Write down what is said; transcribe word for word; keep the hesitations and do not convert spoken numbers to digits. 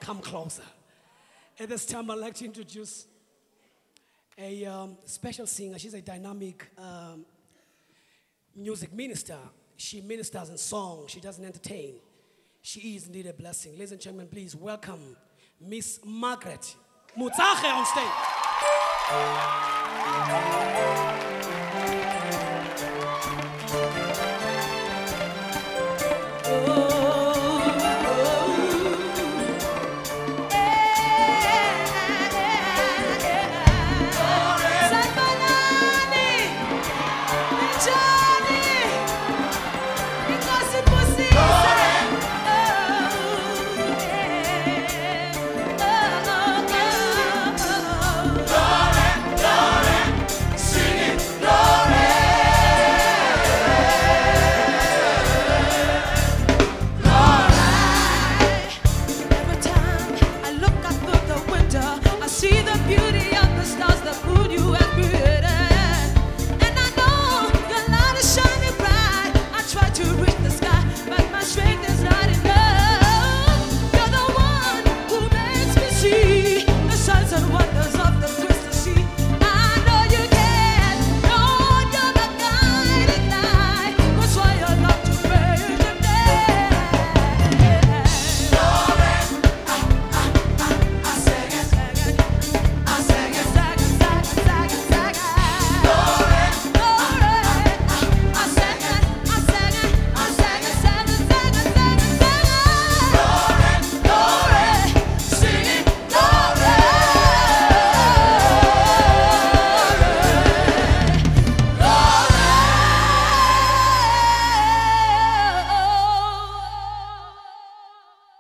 come closer. At this time, I'd like to introduce a um, special singer. She's a dynamic um, music minister. She ministers in song. She doesn't entertain. She is indeed a blessing. Ladies and gentlemen, please welcome Miss Margaret Mutsache on stage.